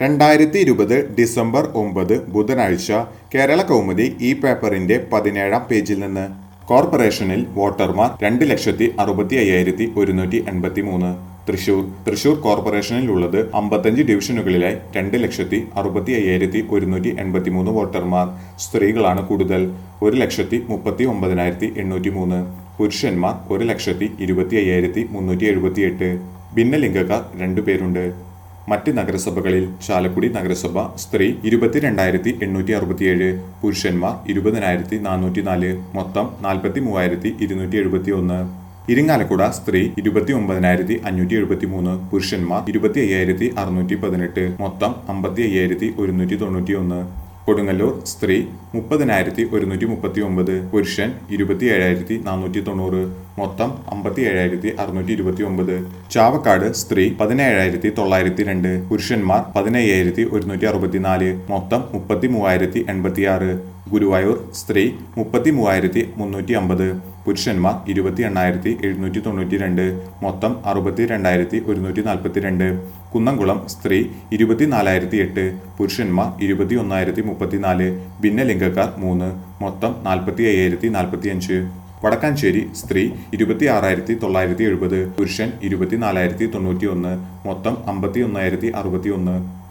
2020 December 9 ബുധനാഴ്ച കേരള കൗമുദി ഈ പേപ്പറിന്റെ 17-ാം പേജിൽ നിന്ന് കോർപ്പറേഷനിൽ വോട്ടർമാർ 2,60,183. തൃശൂർ കോർപ്പറേഷനിലുള്ളത് 55 ഡിവിഷനുകളിലായി 2,65,183 വോട്ടർമാർ. സ്ത്രീകളാണ് കൂടുതൽ, 1,39,803. പുരുഷന്മാർ 1,25,378. ഭിന്നലിംഗക്കാർ 2 പേരുണ്ട്. മറ്റ് നഗരസഭകളിൽ ചാലക്കുടി നഗരസഭ സ്ത്രീ 22,867, പുരുഷന്മാർ 20,404, മൊത്തം 43,271. ഇരിങ്ങാലക്കുട സ്ത്രീ 29,573, പുരുഷന്മാർ 25,618, മൊത്തം 55,191. കൊടുങ്ങല്ലൂർ സ്ത്രീ 30,139, പുരുഷൻ 27,490, മൊത്തം 57,629. ചാവക്കാട് സ്ത്രീ 17,902, പുരുഷന്മാർ 15,164, മൊത്തം 33,086. ഗുരുവായൂർ സ്ത്രീ 33,350, പുരുഷന്മാർ 28,792, മൊത്തം 62,142. കുന്നംകുളം സ്ത്രീ 24,008, പുരുഷന്മാർ 21,034, ഭിന്നലിംഗക്കാർ 3, മൊത്തം 45,045. വടക്കാഞ്ചേരി സ്ത്രീ 26,970, പുരുഷൻ 24,091, മൊത്തം 51,061.